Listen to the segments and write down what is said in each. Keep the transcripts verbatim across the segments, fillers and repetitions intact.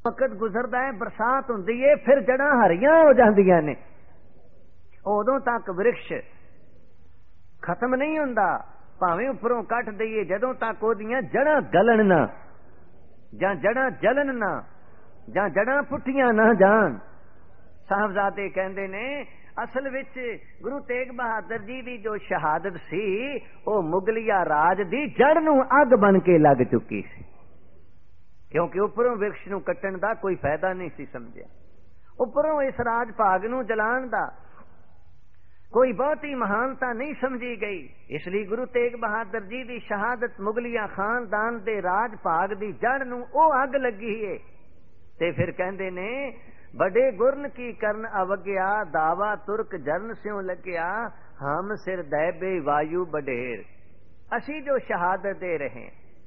वक्त गुजरदा है, बरसात हुंदी है, फिर जड़ां हरियां हो जांदियां ने। उदों तक वृक्ष खत्म नहीं हुंदा, भावें उपरों कट दईए, जदों तक ओदियां जड़ां गलन ना जां जड़ां जलन ना जां जड़ां पुट्ठियां ना जान। साहबजादे कहंदे ने असल विच गुरु तेग बहादुर जी दी जो शहादत सी वो मुगलिया राज दी जड़ नूं अग बन के लग चुकी सी, क्योंकि उपरों वृक्ष नूं कट्टण दा कोई फायदा नहीं सी समझिया, उपरों इस राज भाग नूं जलाण दा कोई बहुती महानता नहीं समझी गई। इसलिए गुरु तेग बहादुर जी दी शहादत मुगलिया खानदान दे राज भाग दी जड़ नूं ओ अग लगी है। ते फिर कहंदे ने बड़े गुरन की करन अवग्या, दावा तुर्क जरन स्यों लग्या, हम सिर दैबे वायु बडेर। असी जो शहादत दे रहे,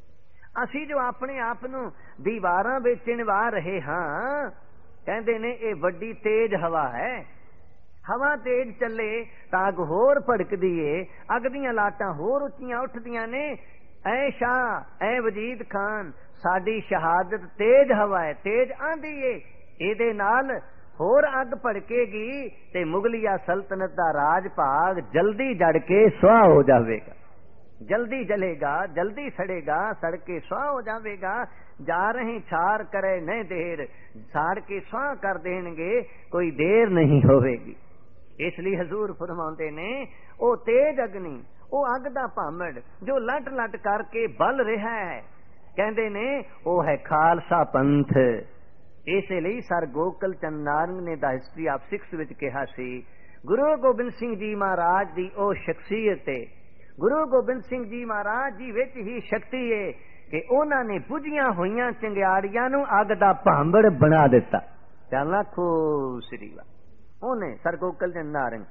असी जो अपने आप नूं दीवारां विच चिणवा रहे हां, कहंदे ने ये वड्डी तेज हवा है। हवा तेज चले तां अग होर भड़कदी है, अग दीयां लाटां होर उच्चियां उठदियां ने। ऐ शाह ऐ वजीद खान, साडी शहादत तेज हवा है, तेज आंदी है, ਇਹਦੇ ਨਾਲ ਹੋਰ ਅੱਗ ਭੜਕੇਗੀ ਤੇ ਮੁਗਲਿਆ ਸਲਤਨਤ ਦਾ ਰਾਜ ਭਾਗ ਜਲਦੀ ਜੜ ਕੇ ਸੁਆਹ ਹੋ ਜਾਵੇਗਾ, ਜਲਦੀ ਜਲੇਗਾ, ਜਲਦੀ ਸੜੇਗਾ, ਸੜ ਕੇ ਸੁਆਹ ਹੋ ਜਾਵੇਗਾ। ਜਾ ਰਹੇ ਛਾਰ ਕਰੇ ਨਹੀਂ ਦੇਰ, ਸਾੜ ਕੇ ਸੁਆਹ ਕਰ ਦੇਣਗੇ, ਕੋਈ ਦੇਰ ਨਹੀਂ ਹੋਵੇਗੀ। ਇਸ ਲਈ ਹਜ਼ੂਰ ਫਰਮਾਉਂਦੇ ਨੇ ਉਹ ਤੇਜ ਅਗਨੀ, ਉਹ ਅੱਗ ਦਾ ਭਾਮੜ ਜੋ ਲਟ ਲਟ ਕਰਕੇ ਬਲ ਰਿਹਾ ਹੈ, ਕਹਿੰਦੇ ਨੇ ਉਹ ਹੈ ਖਾਲਸਾ ਪੰਥ। ਇਸੇ ਲਈ ਸਰ ਗੋਕਲ ਚੰਦ ਨਾਰੰਗ ਨੇ ਦਾ ਹਿਸਟਰੀ ਆਫ ਸਿਕਸ ਵਿੱਚ ਕਿਹਾ ਸੀ, ਗੁਰੂ ਗੋਬਿੰਦ ਸਿੰਘ ਜੀ ਮਹਾਰਾਜ ਦੀ ਉਹ ਸ਼ਖਸੀਅਤ ਹੈ, ਗੁਰੂ ਗੋਬਿੰਦ ਸਿੰਘ ਜੀ ਮਹਾਰਾਜ ਜੀ ਵਿੱਚ ਹੀ ਸ਼ਕਤੀ ਹੈ ਕਿ ਉਹਨਾਂ ਨੇ ਬੁਝੀਆਂ ਹੋਈਆਂ ਚੰਗਿਆੜੀਆਂ ਨੂੰ ਅੱਗ ਦਾ ਭਾਂਬੜ ਬਣਾ ਦਿੱਤਾ। ਚੱਲ ਆਖੋ ਸ੍ਰੀ ਵਾਹਿਗੁਰੂ। ਉਹਨੇ ਸਰ ਗੋਕਲ ਚੰਦ ਨਾਰੰਗ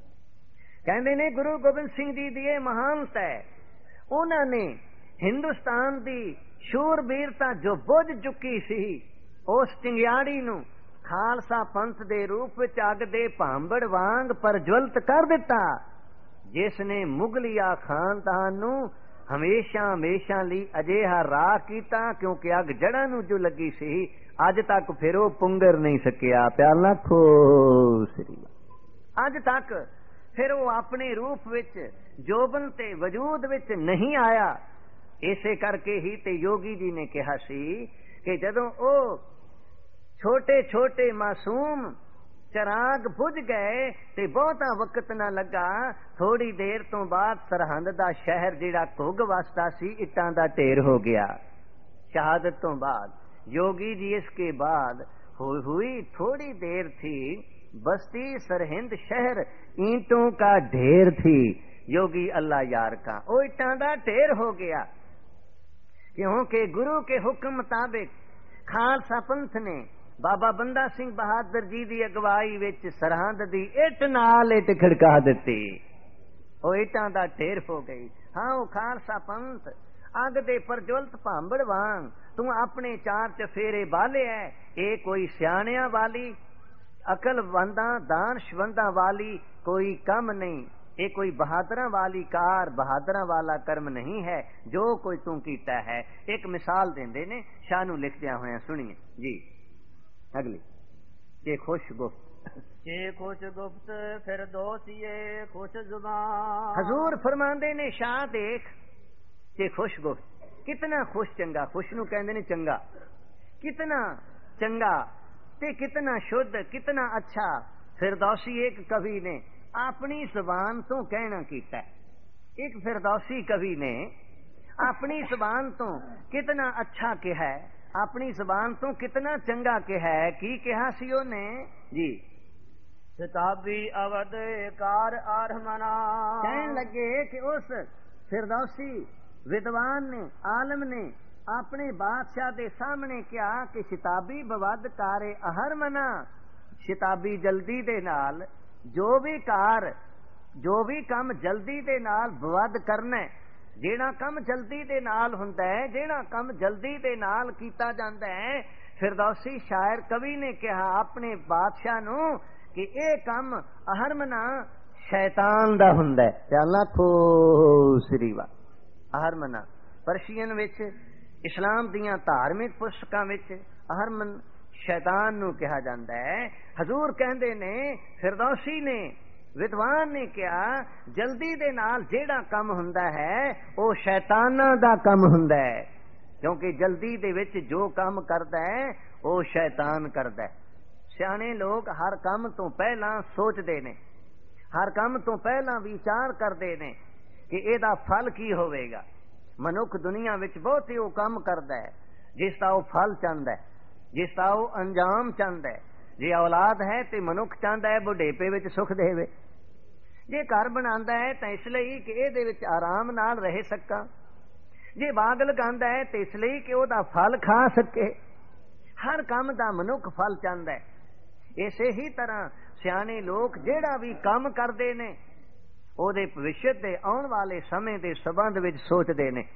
ਕਹਿੰਦੇ ਨੇ ਗੁਰੂ ਗੋਬਿੰਦ ਸਿੰਘ ਜੀ ਦੀ ਇਹ ਮਹਾਨਤਾ ਹੈ, ਉਹਨਾਂ ਨੇ ਹਿੰਦੁਸਤਾਨ ਦੀ ਸ਼ੂਰਬੀਰਤਾ ਜੋ ਬੁਝ ਚੁੱਕੀ ਸੀ उस चिंगियाड़ी नूं खालसा पंथ दे रूप विच अग दे भांबड़ वांग प्रज्वलित कर दिता, जिसने मुगलिया खानदान नूं हमेशा हमेशा लई अजिहा राह कीता, क्योंकि अग जड़ां नूं जो लगी सी अज तक फिर वो पुंगर नहीं सकिया। प्यार लाखो श्री अज तक फिर वो अपने रूप विच जोबन ते वजूद विच नहीं आया। इसे करके ही ते योगी जी ने कहा सी कि जदों ओ छोटे छोटे मासूम चराग बुझ गए ते बहुता वक्त ना लगा, थोड़ी देर तो बाद सरहंद दा शहर जिहड़ा घुग वसदा सी इटां दा ढेर हो गया। शहादत तो बाद योगी जी इसके बाद हुई हुई थोड़ी देर थी, बस्ती सरहिंद शहर ईंटों का ढेर थी। योगी अल्लाह यार का ओ इटां दा ढेर हो गया, क्योंकि गुरु के हुक्म मुताबिक खालसा पंथ ने बाबा बंदा सिंह बहादुर जी की अगवाई विच सरहंद दी इट नाल इट खड़का दिती, ओ इटां दा ढेर हो गई। हाँ वो खालसा पंथ अग दे प्रज्वलित भांबड़ वांग तू अपने चार चफेरे बाले है, ये कोई सियाणियां वाली अकल वंदा दानशवंदा वाली कोई कम नहीं, ये कोई बहादुरा वाली कार बहादुरा वाला कर्म नहीं है जो कोई तू कीता है। एक मिसाल देंदे ने, शाह नूं लिखदियां होया सुनिए जी। अगली के खुश गुफ्त के खुश गुफ्त फिर दोसिए खुश जुबान। हजूर फरमांदे ने शाह देख के खुश गुफ्त, कितना खुश चंगा, खुश नूं कहंदे ने चंगा, कितना चंगा ते कितना शुद्ध कितना अच्छा। फिरदौसी एक कवि ने अपनी जुबान तो कहना कीता, एक फिरदौसी कवि ने अपनी जुबान तो कितना अच्छा कहा है, अपनी जुबान तो कितना चंगा कहा है। की कहा सी ओने जी, किताबी अवध कार आरमना। कहने लगे कि उस फिरदौसी विद्वान ने आलम ने अपने बादशाह दे सामने क्या कि शिताबी बवद कारे अहरमना, शिताबी जल्दी दे नाल जो भी कार जो भी काम जल्दी दे नाल बवद करना है, जेड़ा काम जल्दी दे नाल हुंदा है, जेड़ा काम जल्दी दे नाल कीता जांदा है। फिरदौसी शायर कवि ने कहा अपने बादशाह नूं कि यह काम अहरमना शैतान दा हुंदा है। ते अल्लाह खो श्री वाह। अहरमना पर्शियन विच इस्लाम दियां धार्मिक पुस्तकां विच अहरमन शैतान नू कहा जाता है। हजूर कहते ने, फिरदौसी ने, विद्वान ने कहा, जल्दी दे नाल जेड़ा कम हुंदा है वो शैतानां दा कम हुंदा है, क्योंकि जल्दी दे विच जो काम करदा है वो शैतान करदा है। सियाणे लोग हर काम तो पहला सोचते ने, हर काम तो पहला विचार करते ने कि एदा फल की होवेगा। मनुख दुनिया विच बहुत ही वो काम करदा है जिसदा वो फल चाहता है, जिसदा वो अंजाम चाहता है। जे औलाद है तो मनुख चाहता है बुढ़ेपे विच सुख देवे, जे घर बनांदा है तो इसलिए कि इहदे विच आराम नाल रह सका, जे बाग लगांदा है तो इसलिए कि ओहदा फल खा सके। हर काम दा मनुख फल चाहता है। इसे ही तरह सियाणे लोग जेड़ा भी काम करते ने ओहदे भविष्य दे आउण वाले समय दे संबंध विच सोचते ने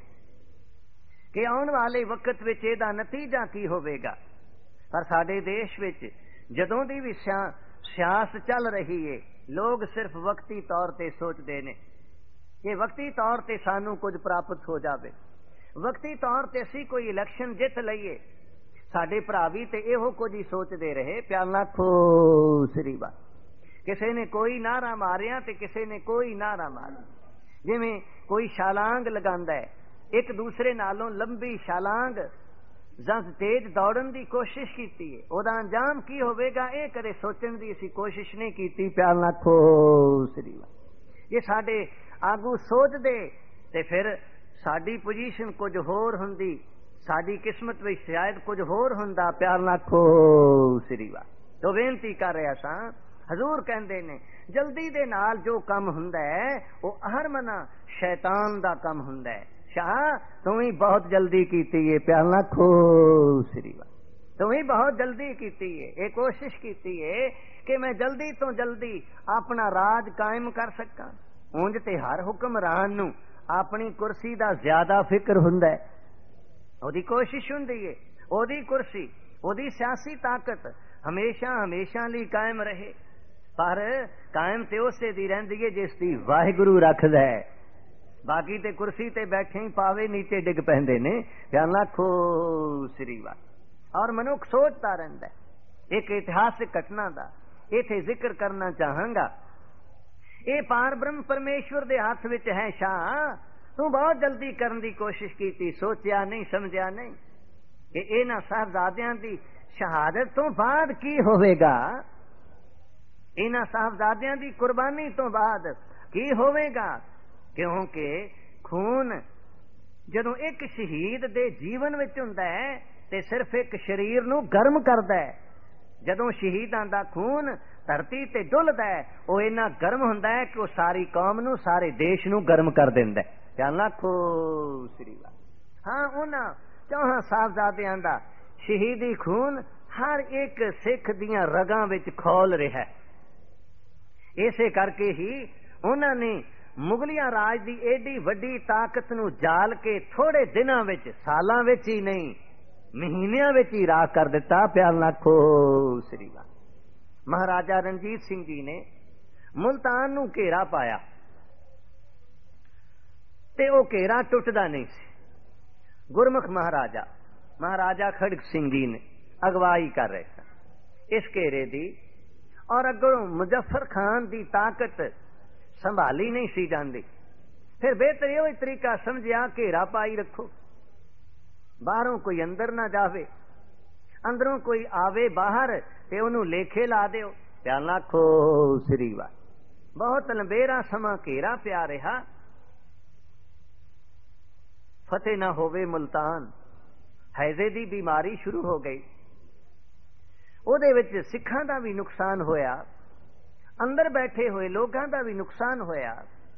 कि आउण वाले वक्त विच इहदा नतीजा की होवेगा। पर साडे देश विच जदों दी भी सियास चल रही है, लोग सिर्फ वक्ती तौर ते सोचते ने कि वक्ती तौर ते सानू कुछ प्राप्त हो जावे, वक्ती तौर ते असी कोई इलेक्शन जित लईए। साडे भरा भी ते इहो कुछ ही सोचते रहे। प्यार लाखो श्री बा, किसी ने कोई नारा मारिया ते किसी ने कोई नारा मारिया। जिवें कोई छलांग लगांदा है, एक दूसरे नालों लंबी छलांग जस तेज दौड़न की कोशिश की, ओदा अंजाम की होवेगा ये कदे सोचण की असी कोशिश नहीं की। प्यार लाखो श्री बा, ये साडे आगू सोच दे ते फिर साडी पोजीशन कुछ होर हुंदी, साडी किस्मत विच शायद कुछ होर हुंदा। प्यार लाखो श्री बा। तो बेनती कर रहा सा, हजूर कहंदे ने जल्दी दे नाल जो काम हुंदा है वो हर मना शैतान दा काम हुंदा है। शाह तुम ही बहुत जल्दी कीती है। प्यार लाखो श्री बा, तुम ही बहुत जल्दी कीती है। ये कोशिश कीती है कि मैं जल्दी तो जल्दी अपना राज कायम कर सका। उंज ते हर हुक्मरान नू अपनी कुर्सी दा ज्यादा फिक्र हुंदा है, ओदी कोशिश हुंदी है ओदी कुर्सी, ओदी सियासी ताकत हमेशा हमेशा ली कायम रहे। पर कायम ते उसे दी रहिंदी है जिसदी वाहिगुरू रखदा है। बाकी ते कुर्सी ते बैठे ही पावे नीचे डिग पैंदे ने। प्यार लाखो श्री बा। और मनुख सोचता रहंदा है। एक इतिहासिक घटना दा इथे जिक्र करना चाहांगा। ये पार ब्रह्म परमेश्वर दे हाथ विच है। शाह तू बहुत जल्दी करने की कोशिश की, सोचा नहीं समझा नहीं कि इन्हां साहबजादियां दी शहादत तो बाद की होवेगा, इन्हां साहबजादियां दी कुर्बानी तो बाद की होवेगा। क्योंकि खून जदों एक शहीद दे जीवन विच हुंदा है ते सिर्फ एक शरीर नू गर्म करदा है। जदों शहीदां दा खून धरती ते डुलदा है वो इन्ना गर्म हुंदा है कि वो सारी कौम नू, सारे देश नू गर्म कर दिंदा है। प्यार लाखो श्री बा। हाँ, उन्हां चौहां साहबजादियां दा शहीदी खून हर एक सिख दियां रगां विच खौल रहा है। इसे करके ही उन्हां ने मुगलिया राज दी एडी वड्डी ताकत नू जाल के थोड़े दिनां विच, सालां विच ही नहीं महीनियां विच ही राख कर दिता। प्यार लाखो श्री बा। महाराजा रणजीत सिंह जी ने मुल्तान नू घेरा पाया ते वो घेरा टुटदा नहीं सी। गुरमुख महाराजा महाराजा खड़ग सिंह जी ने अगवाई कर रहे थे इस घेरे दी, और अगों मुजफ्फर खान दी ताकत संभाली नहीं सी जाती। फिर बेहतर यह तरीका समझिया घेरा पाई रखो, बाहरों कोई अंदर ना जावे, अंदरों कोई आवे बाहर ते उन्होंने लेखे ला दियो। प्यार लाखो श्री बा। बहुत लंबेरा समा घेरा पिया रहा, फतेह ना होवे मुल्तान। हैजे दी बीमारी शुरू हो गई, ओदे विच सिखां दा भी नुकसान होया, अंदर बैठे हुए लोगों का भी नुकसान होया।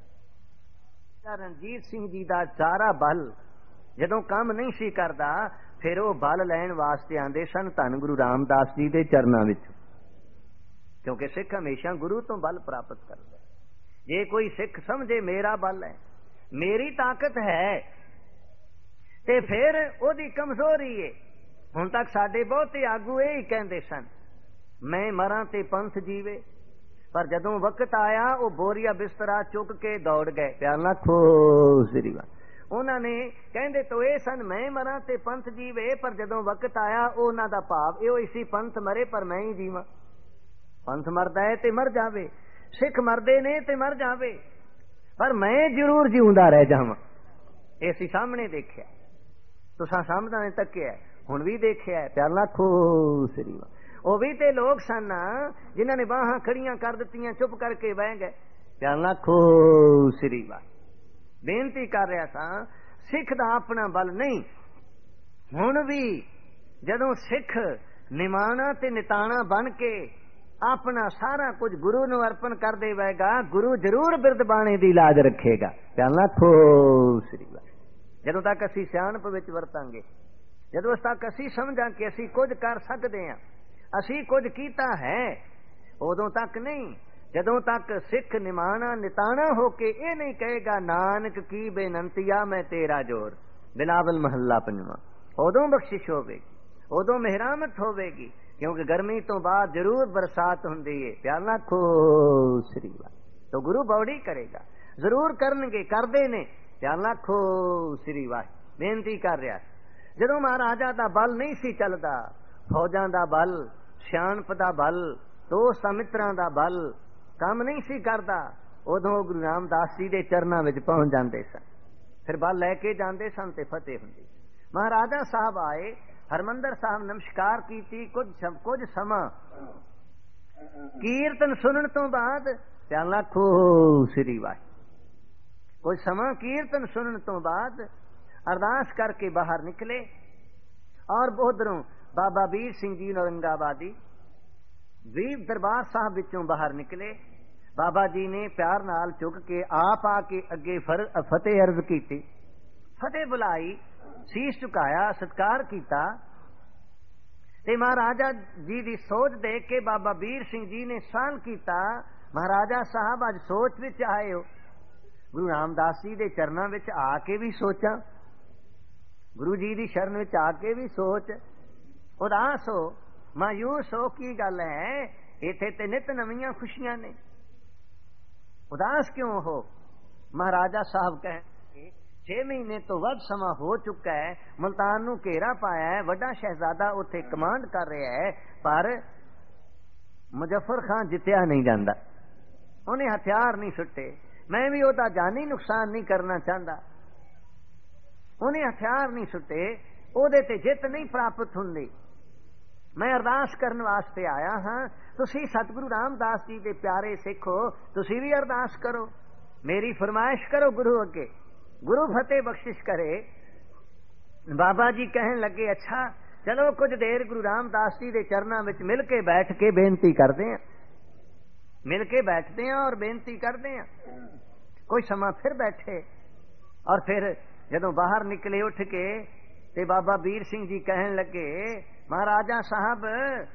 रणजीत सिंह जी दा सारा बल जदों काम नहीं सी करदा, फिर वो बल लैण वास्ते आंदे सन धन गुरु रामदास जी दे चरनां विच, क्योंकि सिख हमेशा गुरु तो बल प्राप्त करदा है। जे कोई सिख समझे मेरा बल है, मेरी ताकत है, ते फिर ओदी कमजोरी है। हुण तक साडे बहुते आगू यही कहंदे सन, मैं मरां ते पंथ जीवे। पर जदों वक्त आया वो बोरिया बिस्तरा चुक के दौड़ गए। प्यार लाखो श्री बा। उन्होंने कहते तो ये सन मैं मरा ते पंथ जीवे, पर जदों वक्त आया उन्हों का भाव यो इसी पंथ मरे पर मैं ही जीवा। पंथ मरदा है ते मर जावे, सिख मरदे ने ते मर जावे, पर मैं जरूर जीउंदा रह जावां। इसी सामने देखिया, तुसां सामने तकिया, हुण भी देखिया है। प्यार लाखो श्री वो भी ते लोग सन जिन्होंने बाहां खड़ियां कर दित्तियां, चुप करके बह गए। प्यार लाखो श्री वाह। बेनती कर रहा था, सिख दा अपना बल नहीं। हुण भी जदों सिख निमाणा ते निताणा बन के अपना सारा कुछ गुरु नूं अर्पण कर देवेगा, गुरु जरूर बिरद बाणे दी लाज रखेगा। प्यार लाखो श्री वाह। जदों तक असीं सियाणप विच वरतांगे, जदों तक असीं समझां कि असीं कुछ कर सकदे हां, असीं कुछ कीता है, उदों तक नहीं। जदों तक सिख निमाणा निताणा होके ये नहीं कहेगा नानक की बेनंतिया मैं तेरा जोर, बिलावल महला पंजवां, उदों बख्शिश होवेगी, उदों मेहरामत होवेगी। क्योंकि गर्मी तो बाद जरूर बरसात हुंदी है। प्यार लाखो श्री वाह। तो गुरु बौड़ी करेगा, जरूर करनगे, करदे ने। प्यार लाखो श्री वाह। बेनती कर रहा, जदों महाराजा दा बल नहीं सी चलदा, फौजां दा बल, सियाणप दा बल, दोस्तां मित्रां दा बल काम नहीं सी करदा, उदों गुरु रामदास जी दे चरनां विच पहुंच जांदे सन, फिर बल लैके जांदे सन ते फतेह हुंदी। महाराजा साहब आए, हरमंदर साहब नमस्कार कीती, कुछ कुछ समा कीर्तन सुनन तो बाद, प्यार लाखो श्री वाह, कुछ समा कीर्तन सुनन तो बाद अरदास करके बाहर निकले। और उधरों बाबा वीर सिंह जी औरंगाबादी भी दरबार साहब विचों बाहर निकले। बाबा जी ने प्यार नाल चुक के आप आके अगे फतेह अर्ज की, फतेह बुलाई, शीश झुकाया, सत्कार किया। ते महाराजा जी की सोच देख के बाबा वीर सिंह जी ने सवाल किया, महाराजा साहब अज सोच विच आए हो, गुरु रामदास जी के चरणों विच आके भी सोचा, गुरु जी की शरण विच आके भी सोच, उदास हो, मायूस हो, की गल है, इत्थे ते नित नवीं खुशियां ने, उदास क्यों हो? महाराजा साहब कहे छे महीने तो वध समा हो चुका है, मुल्तान नूं घेरा पाया है, वड्डा शहजादा उत्थे कमांड कर रहा है, पर मुजफ्फर खान जित्या नहीं जाता, उन्हें हथियार नहीं सुट्टे, मैं भी ओदा जानी नुकसान नहीं करना चाहता, उन्हें हथियार नहीं सुट्टे, ओदे ते जित नहीं प्राप्त हुंदी। मैं अरदास करने वास्ते आया हाँ, तुसी सतगुरु रामदास जी के प्यारे सिख हो, तुसी भी अरदास करो, मेरी फरमाइश करो गुरु अगे, गुरु फतेह बख्शिश करे। बाबा जी कहन लगे, अच्छा चलो कुछ देर गुरु रामदास जी के चरणों में मिल के बैठ के बेनती करते हैं, मिल के बैठते हैं और बेनती करते हैं। कोई समा फिर बैठे, और फिर जदों बाहर निकले उठ के, ते बाबा वीर सिंह जी कहन लगे, महाराजा साहब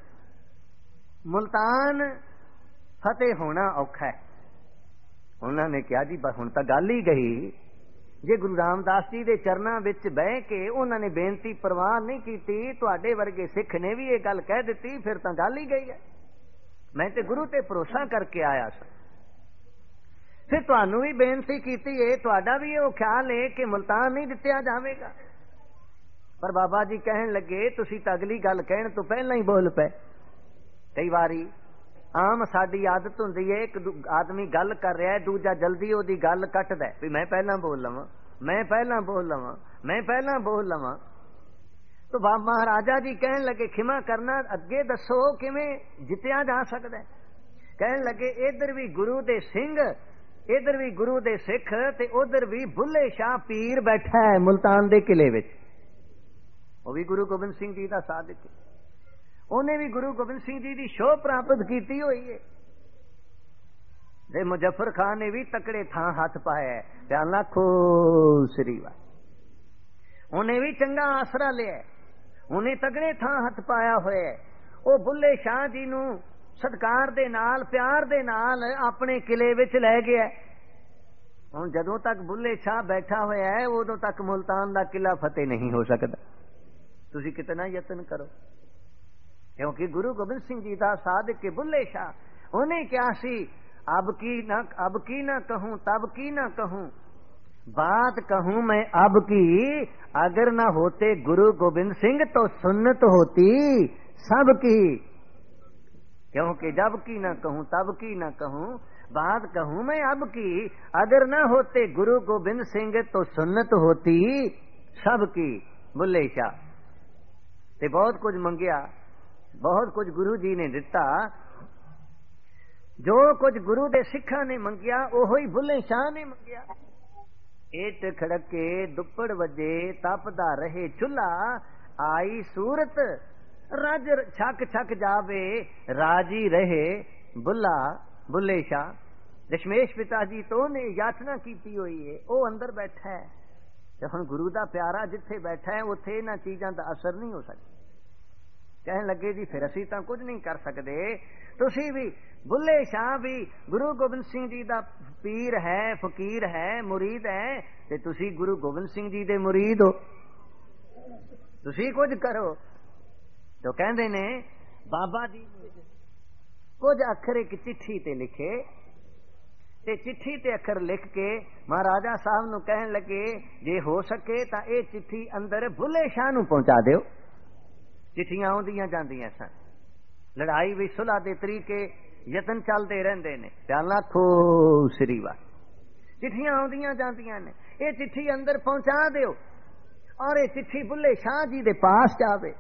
मुल्तान फतेह होना औखा है। उन्होंने कहा जी हुण तां गल ही गई, जे गुरु रामदास जी के चरणों विच बह के उन्होंने बेनती परवान नहीं की, तुहाडे वर्गे सिख ने भी ये गल कह दी, फिर तां गल ही गई है। मैं ते गुरु ते भरोसा करके आया सा, फिर तुहानू भी बेनती की है, तुहाडा भी ये ख्याल है कि मुल्तान नहीं दित्या जावेगा। पर बाबा जी कहन लगे, तुसी तां अगली गल कहण तो पहला ही बोल पे। कई बारी आम साडी आदत हुंदी है, एक आदमी गल कर रहा है, दूजा जल्दी ओदी गल कटदा है, भी मैं पहला बोल लवां, मैं पहला बोल लवां, मैं पहला बोल लवां। तो बाबा महाराजा जी कहन लगे, खिमा करना, अगे दसो किवें जित्या जा सकदा है। कहन लगे, इधर भी गुरु दे सिंह, इधर भी गुरु दे सिख, ते उधर भी बुल्ले शाह पीर बैठा है मुल्तान दे किले विच, वो भी गुरु गोबिंद सिंह जी का साधक है, उन्हें भी गुरु गोबिंद सिंह जी की शोह प्राप्त की हुई है। मुजफ्फर खान ने भी तकड़े थां हाथ पाया है, प्यार लाखो श्री वाह, उन्हें भी चंगा आसरा लिया, उन्हें तगड़े थां हाथ पाया होया है। वो बुल्ले शाह जी नूं सत्कार दे नाल, प्यार दे नाल अपने किले विच लै गया। हुण जदों तक बुल्ले शाह बैठा होया है, उदों तक मुल्तान दा किला फतेह नहीं हो सकता। तुसी कितना यत्न करो, क्योंकि गुरु गोबिंद सिंह जी का साधक के बुल्ले शाह, उन्हें क्या सी, अब की ना अब की ना कहूं, तब की ना कहूं, बात कहूं मैं अब की, अगर न होते गुरु गोविंद सिंह तो सुन्नत होती सबकी। क्योंकि जब की न कहूं तब की न कहूं, बात कहूं मैं अब की, अगर न होते गुरु गोविंद सिंह तो सुन्नत होती सबकी। बुल्ले शाह ते बहुत कुछ मंगिया, बहुत कुछ गुरु जी ने दिता। जो कुछ गुरु दे सिखा ने मंगिया ओहो ही बुल्ले शाह ने मंगिया। एट खड़के दुप्पड़ वजे तपदा रहे चुल्हा, आई सूरत राज छक छक जावे राजी रहे बुल्ला। बुल्ले शाह दशमेश पिता जी तो ने याचना की हुई है, वो अंदर बैठा है ते हुण गुरु दा प्यारा जिथे बैठा है उथे इन्हां चीजां दा असर नहीं हो सकता। कहन लगे जी फिर असीं तां कुछ नहीं कर सकते, तुसीं भी बुल्ले शाह भी गुरु गोबिंद सिंह जी दा पीर है, फकीर है, मुरीद है, ते तुसीं गुरु गोबिंद सिंह जी दे मुरीद हो, तुसीं कुछ करो। तो कहंदे ने बाबा जी ने कुछ अखर एक चिट्ठी ते लिखे, ते चिट्ठी ते अखर लिख के महाराजा साहब नूं कहन लगे जे हो सके तां ये चिट्ठी अंदर बुल्ले शाह नूं पहुंचा दिओ। चिट्ठियां आउंदियां जांदियां सन, लड़ाई भी सुलह दे तरीके यतन चलते रहंदे ने, प्याला खो श्रीवा चिट्ठियां आउंदियां जांदियां ने, ये चिट्ठी अंदर पहुंचा दिओ और ये चिट्ठी बुल्ले शाह जी दे पास जावे।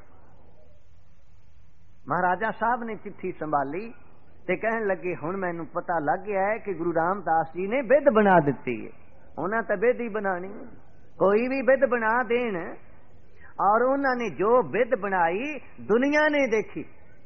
महाराजा साहब ने चिट्ठी संभाली ते कहन लगे हुण मैनूं पता लग गया है कि गुरु रामदास जी ने बिद बना दिती है। उन्हां तां बिद ही बनानी, कोई भी बिद बना देन, और उन्होंने जो बिद बनाई दुनिया ने देखी।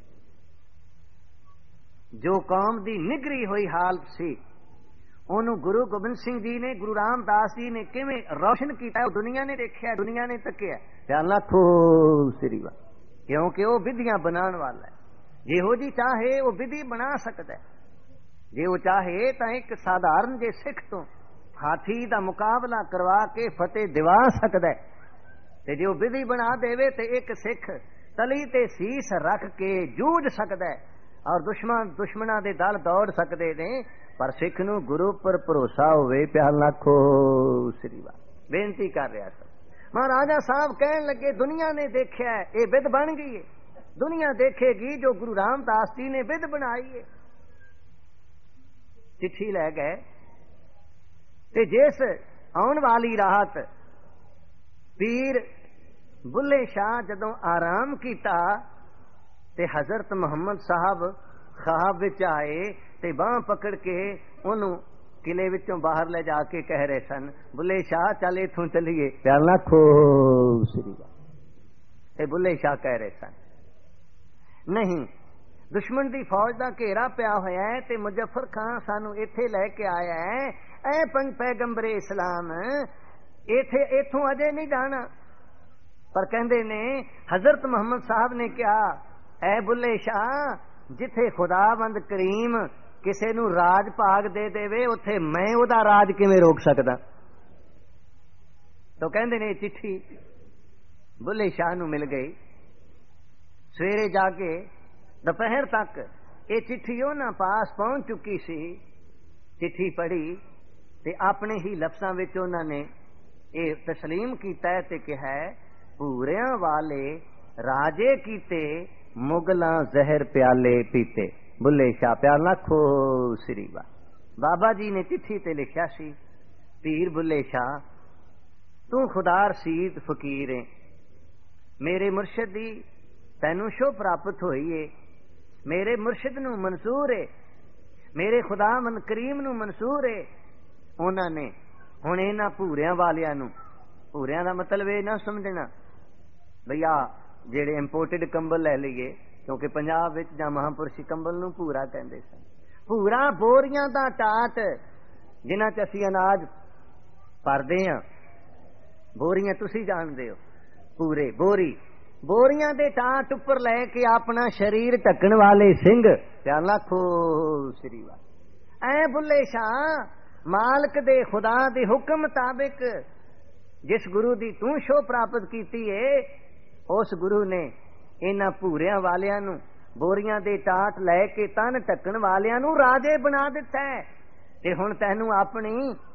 जो कौम दी निगरी हुई हालत सी उन्होंने गुरु गोबिंद सिंह जी ने, गुरु रामदास जी ने किवें रोशन किया, दुनिया ने देखा, दुनिया ने तकिया। प्याला खो श्रीवा, क्योंकि वो विधियां बनाने वाला है। जेहो जी चाहे वो विधि बना सकता है, जे वो चाहे तो एक साधारण जे सिख तो हाथी का मुकाबला करवा के फतेह दिवा सकता है, ते जो विधि बना देवे ते एक सिख तली ते सीस रख के जूझ सकता है और दुश्मन दुश्मना दे दल दौड़ सकते ने। पर सिख नूं गुरु पर भरोसा होवे। प्याला खो श्रीवा बेनती कर रहा सब। महाराजा साहब कहन लगे दुनिया ने देखा है, ये विध बन गई है, दुनिया देखेगी जो गुरु रामदास जी ने विध बनाई है। चिट्ठी लै गए ते जिस आउण वाली रात पीर बुल्ले शाह जदों आराम किया ते हजरत मोहम्मद साहब ख्वाब विच आए ते बांह पकड़ के उन्होंने किले विचों बाहर ले जाके कह रहे सन, बुल्ले शाह चल इथों चलीए। प्याला खो श्रीवा ते बुल्ले शाह कह रहे सन नहीं, दुश्मन दी फौज दा घेरा पिया होया है ते मुजफ्फर खान सानू इत्थे लैके आया है। ऐ पंज पैगंबरे इस्लाम इथे इथों अजे नहीं जाना। पर कहंदे ने हजरत मोहम्मद साहब ने कहा, ऐ बुल्ले शाह जिथे खुदावंद करीम किसे नू राज भाग दे देवे उथे मैं उदा राज किवें रोक सकदा। तो कहंदे ने चिट्ठी बुल्ले शाह नू मिल गई। सवेरे जाके दोपहर तक ये चिट्ठी उन्हां पास पहुंच चुकी सी। चिट्ठी पढ़ी ते अपने ही लफ्जां विच उन्हां ने ये तस्लीम कीता है ते कहा है, पूरियां वाले राजे कीते मुगलां जहर प्याले पीते। बुल्ले शाह प्याला खो श्रीवा। बाबा जी ने चिट्ठी ते लिखा सी, पीर बुल्ले शाह तू खुदार सीद फकीर है, मेरे मुर्शिद दी तैनू शो प्राप्त होई है, मेरे मुर्शिद नू मंसूर है, मेरे खुदावंद करीम नू मंसूर है। उन्होंने हुण इन्हां भूरियां वालियां नू, भूरियां दा मतलब ये ना समझना भैया जेड़े इंपोर्टेड कंबल ले लीए, क्योंकि पंजाब विच जां महापुरुषी कंबल नू भूरा कहंदे सन। भूरा बोरियां दा टाट जिन्हां च असीं अनाज भरदे हां, बोरियां तुसीं जाणदे हो, पूरे बोरी बोरियां दे टाट उपर लैके अपना शरीर ढकण वाले सिंह। प्याला खो श्रीवा। ऐ बुल्ले शाह मालक दे खुदा दे हुक्म मुताबिक जिस गुरु दी तू शो प्राप्त कीती है, उस गुरु ने इन्हां भूरियां वालियां नू बोरियां दे टाट लैके तन ढकण वालियां नू राजे बना दिता है। ते हुण तैनू अपनी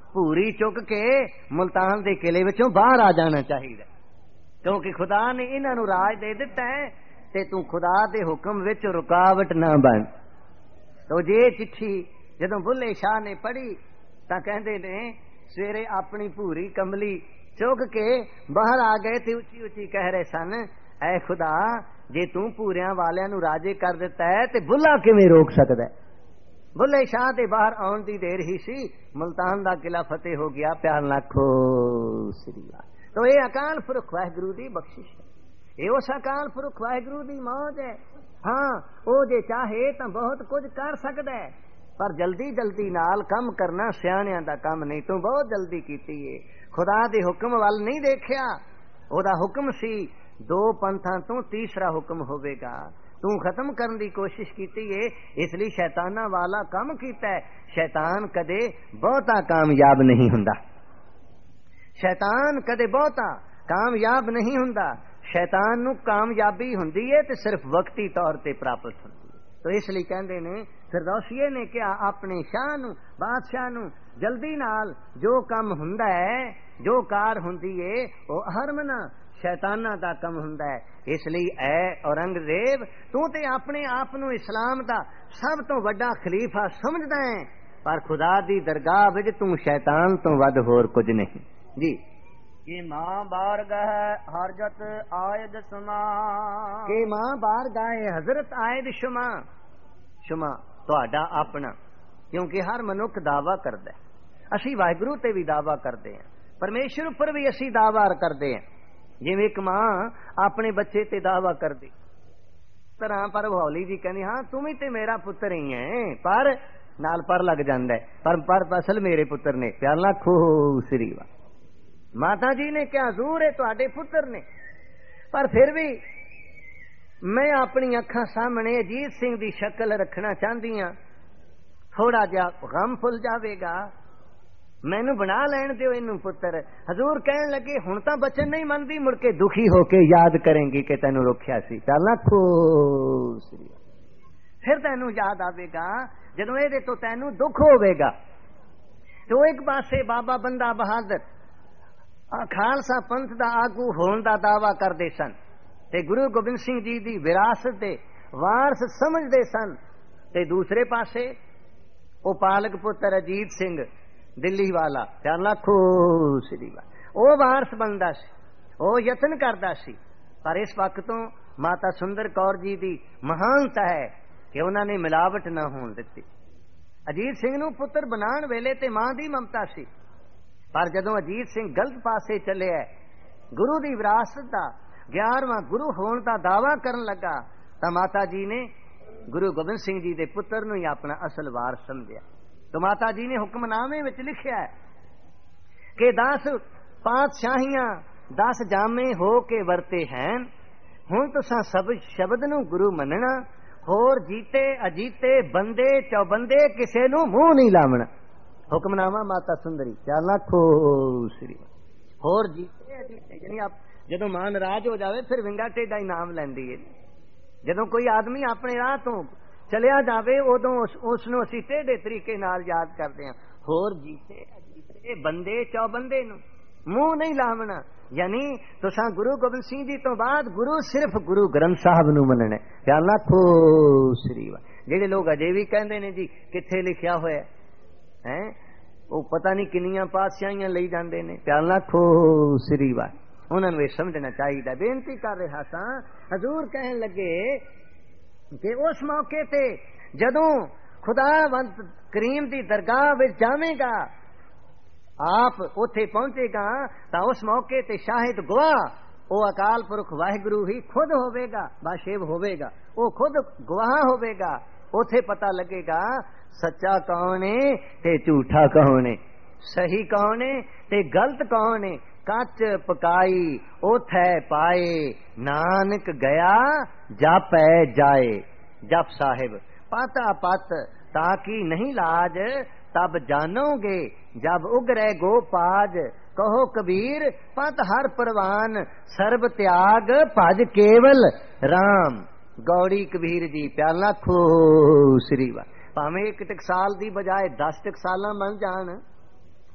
ਭੂਰੀ ਚੁੱਕ ਕੇ ਮੁਲਤਾਨ ਦੇ ਕਿਲੇ ਵਿੱਚੋਂ ਬਾਹਰ ਆ ਜਾਣਾ ਚਾਹੀਦਾ, ਕਿਉਂਕਿ ਖੁਦਾ ਨੇ ਇਹਨਾਂ ਨੂੰ ਰਾਜ ਦੇ ਦਿੱਤਾ ਹੈ ਤੇ ਤੂੰ ਖੁਦਾ ਦੇ ਹੁਕਮ ਵਿੱਚ ਰੁਕਾਵਟ ਨਾ ਬਣ। ਤੋ ਜੇ ਚਿੱਠੀ ਜਦੋਂ ਬੁੱਲੇ ਸ਼ਾਹ ਨੇ ਪੜ੍ਹੀ ਤਾਂ ਕਹਿੰਦੇ ਨੇ ਸਵੇਰੇ ਆਪਣੀ ਭੂਰੀ ਕੰਬਲੀ ਚੁੱਕ ਕੇ ਬਾਹਰ ਆ ਗਏ ਤੇ ਉੱਚੀ ਉੱਚੀ ਕਹਿ ਰਹੇ ਸਨ, ਐ ਖੁਦਾ ਜੇ ਤੂੰ ਭੂਰਿਆਂ ਵਾਲਿਆਂ ਨੂੰ ਰਾਜੇ ਕਰ ਦਿੱਤਾ ਹੈ ਤੇ ਬੁੱਲਾ ਕਿਵੇਂ ਰੋਕ ਸਕਦਾ ਹੈ। ਬੁੱਲੇ ਸ਼ਾਹ ਦੇ ਬਾਹਰ ਆਉਣ ਦੀ ਦੇਰ ਹੀ ਸੀ, ਮੁਲਤਾਨ ਦਾ ਕਿਲਾ ਫਤਿਹ ਹੋ ਗਿਆ। ਪਿਆਰ ਲੱਖੋ ਸ੍ਰੀ ਵਾਹਿਗੁਰੂ। ਤੋ ਇਹ ਅਕਾਲ ਪੁਰਖ ਵਾਹਿਗੁਰੂ ਦੀ ਬਖਸ਼ਿਸ਼ ਹੈ, ਇਹ ਉਸ ਅਕਾਲ ਪੁਰਖ ਵਾਹਿਗੁਰੂ ਦੀ ਮੌਜ ਹੈ। ਹਾਂ, ਉਹ ਜੇ ਚਾਹੇ ਤਾਂ ਬਹੁਤ ਕੁਝ ਕਰ ਸਕਦਾ ਹੈ, ਪਰ ਜਲਦੀ ਜਲਦੀ ਨਾਲ ਕੰਮ ਕਰਨਾ ਸਿਆਣਿਆਂ ਦਾ ਕੰਮ ਨਹੀਂ। ਤੂੰ ਬਹੁਤ ਜਲਦੀ ਕੀਤੀ ਏ, ਖੁਦਾ ਦੇ ਹੁਕਮ ਵੱਲ ਨਹੀਂ ਦੇਖਿਆ। ਉਹਦਾ ਹੁਕਮ ਸੀ ਦੋ ਪੰਥਾਂ ਤੋਂ ਤੀਸਰਾ ਹੁਕਮ ਹੋਵੇਗਾ, ਤੂੰ ਖਤਮ ਕਰਨ ਦੀ ਕੋਸ਼ਿਸ਼ ਕੀਤੀ ਏ, ਇਸ ਲਈ ਸ਼ੈਤਾਨਾਂ ਵਾਲਾ ਕੰਮ ਕੀਤਾ ਹੈ। ਸ਼ੈਤਾਨ ਕਦੇ ਬਹੁਤਾ ਕਾਮਯਾਬ ਨਹੀਂ ਹੁੰਦਾ, ਸ਼ੈਤਾਨ ਕਦੇ ਬਹੁਤਾ ਕਾਮਯਾਬ ਨਹੀਂ ਹੁੰਦਾ। ਸ਼ੈਤਾਨ ਨੂੰ ਕਾਮਯਾਬੀ ਹੁੰਦੀ ਹੈ ਤੇ ਸਿਰਫ ਵਕਤੀ ਤੌਰ ਤੇ ਪ੍ਰਾਪਤ ਹੁੰਦੀ ਹੈ। ਤੋ ਇਸ ਲਈ ਕਹਿੰਦੇ ਨੇ ਫਿਰਦੌਸੀਏ ਨੇ ਕਿਹਾ ਆਪਣੇ ਸ਼ਾਹ ਨੂੰ, ਬਾਦਸ਼ਾਹ ਨੂੰ, ਜਲਦੀ ਨਾਲ ਜੋ ਕੰਮ ਹੁੰਦਾ ਹੈ, ਜੋ ਕਾਰ ਹੁੰਦੀ ਏ, ਉਹ ਹਰਮਨਾ ਸ਼ੈਤਾਨਾਂ ਦਾ ਕੰਮ ਹੁੰਦਾ ਹੈ। ਇਸ ਲਈ ਐ ਔਰੰਗਜ਼ੇਬ, ਤੂੰ ਤੇ ਆਪਣੇ ਆਪ ਨੂੰ ਇਸਲਾਮ ਦਾ ਸਭ ਤੋਂ ਵੱਡਾ ਖਲੀਫਾ ਸਮਝਦਾ ਹੈ, ਪਰ ਖੁਦਾ ਦੀ ਦਰਗਾਹ ਵਿੱਚ ਤੂੰ ਸ਼ੈਤਾਨ ਤੋਂ ਵੱਧ ਹੋਰ ਕੁਝ ਨਹੀਂ। ਜੀ ਕਿ ਮਾਂ ਬਾਰਗਾਹ ਹਰਜਤ ਆਇਦ ਸਮਾ, ਕਿ ਮਾਂ ਬਾਰਗਾਹ ਹਜ਼ਰਤ ਆਇਦ ਸ਼ੁਮਾ। ਸ਼ੁਮਾ ਤੁਹਾਡਾ ਆਪਣਾ, ਕਿਉਂਕਿ ਹਰ ਮਨੁੱਖ ਦਾਵਾ ਕਰਦਾ, ਅਸੀਂ ਵਾਹਿਗੁਰੂ ਤੇ ਵੀ ਦਾਵਾ ਕਰਦੇ ਹਾਂ, ਪਰਮੇਸ਼ਰ ਉੱਪਰ ਵੀ ਅਸੀਂ ਦਾਵਾ ਕਰਦੇ ਹਾਂ। ਜਿਵੇਂ ਇੱਕ ਮਾਂ ਆਪਣੇ ਬੱਚੇ ਤੇ ਦਾਵਾ ਕਰਦੀ ਤਰ੍ਹਾਂ, ਪਰ ਹੌਲੀ ਜੀ ਕਹਿੰਦੀ ਹਾਂ ਤੂੰ ਵੀ ਤੇ ਮੇਰਾ ਪੁੱਤਰ ਹੀ ਹੈ, ਪਰ ਨਾਲ ਪਰ ਲੱਗ ਜਾਂਦਾ ਹੈ, ਪਰ ਪਰ ਅਸਲ ਮੇਰੇ ਪੁੱਤਰ ਨੇ। ਪਿਆਰ ਲੱਖੋ ਸ੍ਰੀ ਵਾਹਿਗੁਰੂ। ਮਾਤਾ ਜੀ ਨੇ ਕਿਹਾ ਜ਼ਰੂਰ ਇਹ ਤੁਹਾਡੇ ਪੁੱਤਰ ਨੇ, ਪਰ ਫਿਰ ਵੀ ਮੈਂ ਆਪਣੀ ਅੱਖਾਂ ਸਾਹਮਣੇ ਅਜੀਤ ਸਿੰਘ ਦੀ ਸ਼ਕਲ ਰੱਖਣਾ ਚਾਹੁੰਦੀ ਹਾਂ, ਥੋੜਾ ਜਿਹਾ ਗਮ ਫੁੱਲ ਜਾਵੇਗਾ, ਮੈਨੂੰ ਬਣਾ ਲੈਣ ਦਿਓ ਇਹਨੂੰ ਪੁੱਤਰ। ਹਜ਼ੂਰ ਕਹਿਣ ਲੱਗੇ ਹੁਣ ਤਾਂ ਬਚਨ ਨਹੀਂ ਮੰਨਦੀ, ਮੁੜ ਕੇ ਦੁਖੀ ਹੋ ਕੇ ਯਾਦ ਕਰੇਂਗੀ ਕਿ ਤੈਨੂੰ ਰੋਕਿਆ ਸੀ। ਚੱਲ ਖੋ ਸ੍ਰੀ, ਫਿਰ ਤੈਨੂੰ ਯਾਦ ਆਵੇਗਾ ਜਦੋਂ ਇਹਦੇ ਤੋਂ ਤੈਨੂੰ ਦੁੱਖ ਹੋਵੇਗਾ। ਤੇ ਇੱਕ ਪਾਸੇ ਬਾਬਾ ਬੰਦਾ ਬਹਾਦਰ ਖਾਲਸਾ ਪੰਥ ਦਾ ਆਗੂ ਹੋਣ ਦਾ ਦਾਵਾ ਕਰਦੇ ਸਨ ਤੇ ਗੁਰੂ ਗੋਬਿੰਦ ਸਿੰਘ ਜੀ ਦੀ ਵਿਰਾਸਤ ਦੇ ਵਾਰਸ ਸਮਝਦੇ ਸਨ, ਤੇ ਦੂਸਰੇ ਪਾਸੇ ਉਹ ਪਾਲਕ ਪੁੱਤਰ ਅਜੀਤ ਸਿੰਘ ਦਿੱਲੀ ਵਾਲਾ, ਚੱਲ ਲੱਖੋ ਸ੍ਰੀ, ਉਹ ਵਾਰਸ ਬਣਦਾ ਸੀ, ਉਹ ਯਤਨ ਕਰਦਾ ਸੀ। ਪਰ ਇਸ ਵਕਤ ਤੋਂ ਮਾਤਾ ਸੁੰਦਰ ਕੌਰ ਜੀ ਦੀ ਮਹਾਨਤਾ ਹੈ ਕਿ ਉਹਨਾਂ ਨੇ ਮਿਲਾਵਟ ਨਾ ਹੋਣ ਦਿੱਤੀ। ਅਜੀਤ ਸਿੰਘ ਨੂੰ ਪੁੱਤਰ ਬਣਾਉਣ ਵੇਲੇ ਤੇ ਮਾਂ ਦੀ ਮਮਤਾ ਸੀ, ਪਰ ਜਦੋਂ ਅਜੀਤ ਸਿੰਘ ਗਲਤ ਪਾਸੇ ਚੱਲਿਆ, ਗੁਰੂ ਦੀ ਵਿਰਾਸਤ ਦਾ ਗਿਆਰਵਾਂ ਗੁਰੂ ਹੋਣ ਦਾ ਦਾਵਾ ਕਰਨ ਲੱਗਾ, ਤਾਂ ਮਾਤਾ ਜੀ ਨੇ ਗੁਰੂ ਗੋਬਿੰਦ ਸਿੰਘ ਜੀ ਦੇ ਪੁੱਤਰ ਨੂੰ ਹੀ ਆਪਣਾ ਅਸਲ ਵਾਰਸ ਸਮਝਿਆ। तो माता जी ने हुक्मनामे विच लिखिया है कि दस पातशाहियां दस जामे हो के वरते हैं, हुण तुसां सब शब्द नूं गुरु मनना, होर जीते अजीते बंदे चौबंदे किसे नूं मूंह नहीं लावना। हुक्मनामा माता सुंदरी, चल खो श्री। होर जीते अजीते यानी आप जदों मां नाराज हो जावे फिर विंगा टेढ़ा ही नाम लैंदी है। जदों कोई आदमी अपने राह तो चलिया जावे उदों उस नूं असीं टेढ़े तरीके नाल याद करदे हां। होर जीते अजीते बंदे चौबंदे नूं मूंह नहीं लावना, यानी तुसां गुरु गोबिंद सिंह जी तो बाद गुरु सिर्फ गुरु ग्रंथ साहब नूं मनना है। ख्याल रखो श्री। जेडे लोग अजे भी कहंदे ने जी किथे लिखिया होया है, वो पता नहीं किन्नियां पातशाहियां लई जांदे ने। ख्याल रखो श्री। वा उन्हां नूं समझना चाहिए। बेनती कर रहा सां, हजूर कहन लगे कि उस मौके ते जदों खुदावंत करीम दी दरगाह विच जावेगा, आप उथे पहुंचेगा, तो उस मौके ते शाहिद गवाह वो अकाल पुरख वाहिगुरु ही खुद होवेगा, बाशेब होवेगा, वो खुद गवाह होवेगा। उथे पता लगेगा सच्चा कौन है ते झूठा कौन है, सही कौन है ते गलत कौन है। कच पकाई ओथै पाए, नानक गया जापै जाए। जप साहिब पाता पत ताकि नहीं लाज, तब जानोगे जब उगरे गोपाज। कहो कबीर पत हर परवान, सर्ब त्याग भज केवल राम। गौड़ी कबीर जी, प्याला खो श्री। भावें एक टकसाल दी बजाय दस टकसालां बन जान,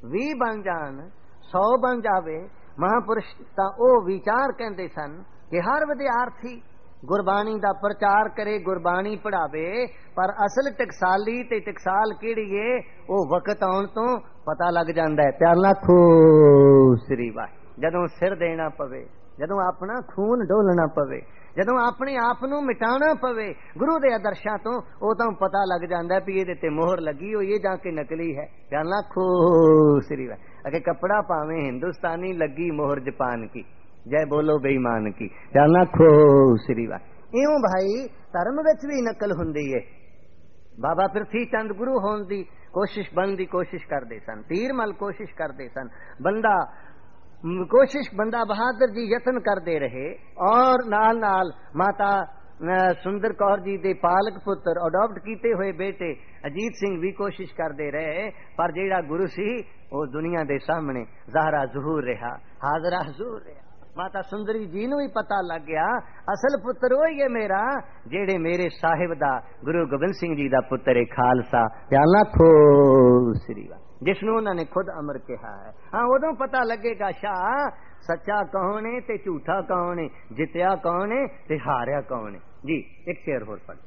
ਵੀਹ ਬਣ ਜਾਣ, ਸੌ ਬਣ ਜਾਵੇ। ਮਹਾਂਪੁਰਸ਼ ਤਾਂ ਉਹ ਵਿਚਾਰ ਕਹਿੰਦੇ ਸਨ ਕਿ ਹਰ ਵਿਦਿਆਰਥੀ ਗੁਰਬਾਣੀ ਦਾ ਪ੍ਰਚਾਰ ਕਰੇ, ਗੁਰਬਾਣੀ ਪੜ੍ਹਾਵੇ, ਪਰ ਅਸਲ ਟਕਸਾਲੀ ਤੇ ਟਕਸਾਲ ਕਿਹੜੀ ਏ ਉਹ ਵਕਤ ਆਉਣ ਤੋਂ ਪਤਾ ਲੱਗ ਜਾਂਦਾ ਹੈ। ਪਿਆਰ ਨਾਲ ਖੋ ਸ੍ਰੀ ਵਾਹਿ ਜਦੋਂ ਸਿਰ ਦੇਣਾ ਪਵੇ, ਜਦੋਂ ਆਪਣਾ ਖੂਨ ਡੋਲਣਾ ਪਵੇ, ਜਦੋਂ ਆਪਣੇ ਆਪ ਨੂੰ ਮਿਟਾਣਾ ਪਵੇ ਗੁਰੂ ਦੇ ਆਦਰਸ਼ਾਂ ਤੋਂ, ਉਹ ਤਾਂ ਪਤਾ ਲੱਗ ਜਾਂਦਾ ਵੀ ਇਹਦੇ ਤੇ ਮੋਹਰ ਲੱਗੀ ਹੋਈ ਹੈ ਜਾਂ ਕਿ ਨਕਲੀ ਹੈ। ਪਿਆਰ ਨਾਲ ਖੋ ਸ੍ਰੀ ਵਾਹਿ ਅਗੇ ਕੱਪੜਾ ਭਾਵੇਂ ਹਿੰਦੁਸਤਾਨੀ ਲੱਗੀ ਮੋਹਰ ਜਾਪਾਨ ਕੀ, ਜੈ ਬੋਲੋ ਬੇਈਮਾਨ ਕੀ। ਪਿਆਰ ਨਾਲ ਖੋ ਸ੍ਰੀ ਵਾਹਿ। ਇਉਂ ਭਾਈ ਧਰਮ ਵਿੱਚ ਵੀ ਨਕਲ ਹੁੰਦੀ ਏ। ਬਾਬਾ ਪ੍ਰਿਥੀ ਚੰਦ ਗੁਰੂ ਹੋਣ ਦੀ ਕੋਸ਼ਿਸ਼ ਬਣਨ ਦੀ ਕੋਸ਼ਿਸ਼ ਕਰਦੇ ਸਨ, ਤੀਰਮਲ ਕੋਸ਼ਿਸ਼ ਕਰਦੇ ਸਨ, ਬੰਦਾ ਕੋਸ਼ਿਸ਼ ਬੰਦਾ ਬਹਾਦਰ ਜੀ ਯਤਨ ਕਰਦੇ ਰਹੇ, ਔਰ ਨਾਲ ਨਾਲ ਮਾਤਾ ਸੁੰਦਰ ਕੌਰ ਜੀ ਦੇ ਪਾਲਕ ਪੁੱਤਰ ਅਡਾਪਟ ਕੀਤੇ ਹੋਏ ਬੇਟੇ ਅਜੀਤ ਸਿੰਘ ਵੀ ਕੋਸ਼ਿਸ਼ ਕਰਦੇ ਰਹੇ, ਪਰ ਜਿਹੜਾ ਗੁਰੂ ਸੀ ਉਹ ਦੁਨੀਆ ਦੇ ਸਾਹਮਣੇ ਜ਼ਾਹਰਾ ਜ਼ਹੂਰ ਰਿਹਾ, ਹਾਜ਼ਰਾ ਹਜ਼ੂਰ ਰਿਹਾ। ਮਾਤਾ ਸੁੰਦਰੀ ਜੀ ਨੂੰ ਵੀ ਪਤਾ ਲੱਗ ਗਿਆ ਅਸਲ ਪੁੱਤਰ ਉਹ ਹੀ ਹੈ ਮੇਰਾ, ਜਿਹੜੇ ਮੇਰੇ ਸਾਹਿਬ ਦਾ ਗੁਰੂ ਗੋਬਿੰਦ ਸਿੰਘ ਜੀ ਦਾ ਪੁੱਤਰ ਹੈ ਖਾਲਸਾ। ਪਿਆਲਾ ਖੋ ਸ੍ਰੀ ਵਾਹਿਗੁਰੂ, ਜਿਸ ਨੂੰ ਉਹਨਾਂ ਨੇ ਖੁਦ ਅਮਰ ਕਿਹਾ ਹੈ। ਹਾਂ ਉਦੋਂ ਪਤਾ ਲੱਗੇਗਾ ਸ਼ਾਹ ਸੱਚਾ ਕੌਣ ਹੈ ਤੇ ਝੂਠਾ ਕੌਣ ਹੈ, ਜਿੱਤਿਆ ਕੌਣ ਹੈ ਤੇ ਹਾਰਿਆ ਕੌਣ ਹੈ। ਜੀ ਇੱਕ ਸ਼ੇਰ ਹੋਰ ਪੜ੍ਹ।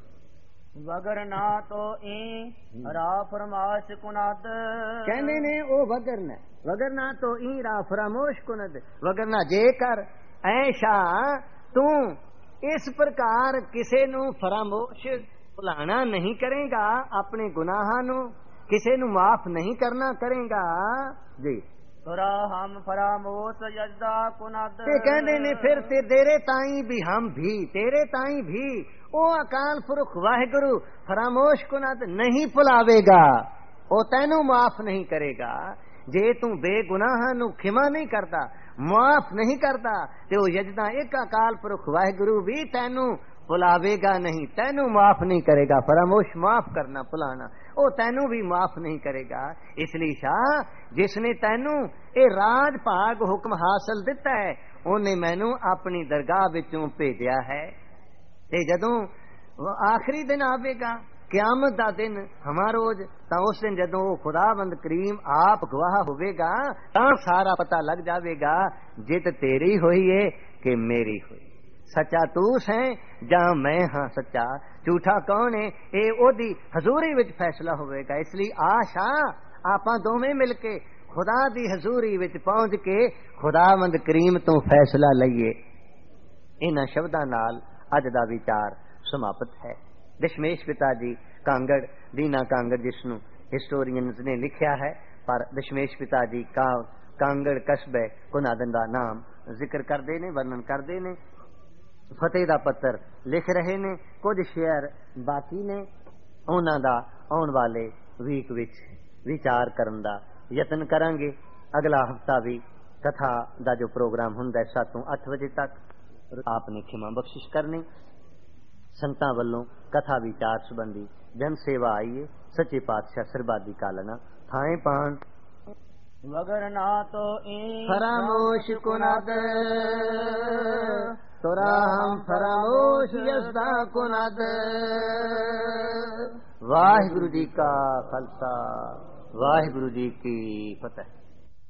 ਵਗਰ ਨਾ ਤੋ ਈ ਰਾ ਫਰਮਾਸ਼ ਕੁਨਦ, ਕਹਿੰਦੇ ਨੇ ਉਹ ਵਗਰ ਨਾ, ਵਗਰ ਨਾ ਤੋ ਈ ਰਾ ਫਰਮਾਸ਼ ਕੁਨਦ, ਵਗਰ ਨਾ ਜੇਕਰ ਐ ਸ਼ਾਹ ਤੂੰ ਇਸ ਪ੍ਰਕਾਰ ਕਿਸੇ ਨੂੰ ਫਰਾਮੋਸ਼ ਭੁਲਾਣਾ ਨਹੀਂ ਕਰੇਗਾ, ਆਪਣੇ ਗੁਨਾਹਾਂ ਨੂੰ ਕਿਸੇ ਨੂੰ ਮਾਫ ਨਹੀਂ ਕਰਨਾ ਕਰੇਗਾ ਜੀ, ਤੁਰਾ ਹਮ ਫਰਾਮੋਸ਼ ਯਜਦਾ ਕੁਨਦ। ਤੇ ਕਹਿੰਦੇ ਨੇ ਫਿਰ ਤੇ ਤੇਰੇ ਤਾਈ ਵੀ ਹਮ ਵੀ, ਤੇਰੇ ਤਾਈ ਵੀ ਉਹ ਅਕਾਲ ਪੁਰਖ ਵਾਹਿਗੁਰੂ ਫਰਾਮੋਸ਼ ਕੁਨਦ ਨਹੀਂ ਭੁਲਾਵੇਗਾ, ਉਹ ਤੈਨੂੰ ਮਾਫ ਨਹੀਂ ਕਰੇਗਾ। ਜੇ ਤੂੰ ਬੇਗੁਨਾਹਾਂ ਨੂੰ ਖਿਮਾ ਨਹੀਂ ਕਰਦਾ, ਮਾਫ ਨਹੀਂ ਕਰਦਾ, ਤੇ ਉਹ ਯਜਦਾ ਇੱਕ ਅਕਾਲ ਪੁਰਖ ਵਾਹਿਗੁਰੂ ਵੀ ਤੈਨੂੰ ਭੁਲਾਵੇਗਾ ਨਹੀਂ, ਤੈਨੂੰ ਮਾਫ ਨਹੀਂ ਕਰੇਗਾ। ਫਰਾਮੋਸ਼ ਮਾਫ ਕਰਨਾ, ਭੁਲਾਣਾ, ਉਹ ਤੈਨੂੰ ਵੀ ਮਾਫ ਨਹੀਂ ਕਰੇਗਾ। ਇਸ ਲਈ ਸ਼ਾਹ ਜਿਸ ਨੇ ਤੈਨੂੰ ਇਹ ਰਾਜ ਭਾਗ ਹੁਕਮ ਹਾਸਲ ਦਿੱਤਾ ਹੈ, ਉਹਨੇ ਮੈਨੂੰ ਆਪਣੀ ਦਰਗਾਹ ਵਿੱਚੋਂ ਭੇਜਿਆ ਹੈ। ਤੇ ਜਦੋਂ ਆਖਰੀ ਦਿਨ ਆਵੇਗਾ ਕਿਆਮਤ ਦਾ ਦਿਨ ਹਮਾਰੋਜ, ਤਾਂ ਉਸ ਦਿਨ ਜਦੋਂ ਉਹ ਖੁਦਾਵੰਦ ਕਰੀਮ ਆਪ ਗਵਾਹ ਹੋਵੇਗਾ, ਤਾਂ ਸਾਰਾ ਪਤਾ ਲੱਗ ਜਾਵੇਗਾ ਜਿੱਤ ਤੇਰੀ ਹੋਈ ਹੈ ਕਿ ਮੇਰੀ ਹੋਈ। ਸੱਚਾ ਤੂੰ ਸੈਂ ਜਾਂ ਮੈਂ ਹਾਂ ਸੱਚਾ, ਝੂਠਾ ਕੌਣ ਹੈ, ਇਹ ਉਹਦੀ ਹਜ਼ੂਰੀ ਵਿੱਚ ਫੈਸਲਾ ਹੋਵੇਗਾ। ਇਸ ਲਈ ਆਸ਼ਾ ਆਪਾਂ ਦੋਵੇਂ ਮਿਲ ਕੇ ਖੁਦਾ ਦੀ ਹਜ਼ੂਰੀ ਵਿੱਚ ਪਹੁੰਚ ਕੇ ਖੁਦਾਵੰਦ ਕਰੀਮ ਤੋਂ ਫੈਸਲਾ ਲਈਏ। ਇਹਨਾਂ ਸ਼ਬਦਾਂ ਨਾਲ ਅੱਜ ਦਾ ਵਿਚਾਰ ਸਮਾਪਤ ਹੈ। ਦਸ਼ਮੇਸ਼ ਪਿਤਾ ਜੀ ਕਾਂਗੜ, ਦੀਨਾ ਕਾਂਗੜ, ਜਿਸ ਨੂੰ ਹਿਸਟੋਰੀਅਨਸ ਨੇ ਲਿਖਿਆ ਹੈ, ਪਰ ਦਸ਼ਮੇਸ਼ ਪਿਤਾ ਜੀ ਕਾ ਕਾਂਗੜ ਕਸਬੇ ਕੁਨਾਦਨ ਦਾ ਨਾਮ ਜ਼ਿਕਰ ਕਰਦੇ ਨੇ, ਵਰਣਨ ਕਰਦੇ ਨੇ। ਫਤਿਹ ਦਾ ਪੱਤਰ ਲਿਖ ਰਹੇ ਨੇ, ਕੁਝ ਸ਼ੇਅਰ ਬਾਕੀ ਨੇ, ਉਹਨਾਂ ਦਾ ਆਉਣ ਵਾਲੇ ਵੀਕ ਵਿੱਚ ਵਿਚਾਰ ਕਰਨ ਦਾ ਯਤਨ ਕਰਾਂਗੇ। ਅਗਲਾ ਹਫਤਾ ਵੀ ਕਥਾ ਦਾ ਜੋ ਪ੍ਰੋਗਰਾਮ ਹੁੰਦਾ ਸੱਤ ਤੋਂ ਅੱਠ ਵਜੇ ਤੱਕ, ਆਪ ਨੇ ਖਿਮਾ ਬਖਸ਼ਿਸ਼ ਕਰਨੀ। ਸੰਤਾਂ ਵੱਲੋਂ ਕਥਾ ਵਿਚਾਰ ਸੰਬੰਧੀ ਜਨ ਸੇਵਾ ਆਈਏ। ਸੱਚੇ ਪਾਤਸ਼ਾਹ ਸਰਬਾਦੀ ਕਾਲਨਾ ਥਾਏ ਪਾਣ ਵਗਰ ਨਾ ਤੋ ਈ ਫਰਾਮੋਸ਼ ਕੁਨਦ, ਤੁਰਾ ਹਮ ਫਰਾਮੋਸ਼ ਯਸਦਾ ਕੁਨਦ। ਵਾਹਿਗੁਰੂ ਜੀ ਕਾ ਖਾਲਸਾ, ਵਾਹਿਗੁਰੂ ਜੀ ਕੀ ਫਤਿਹ।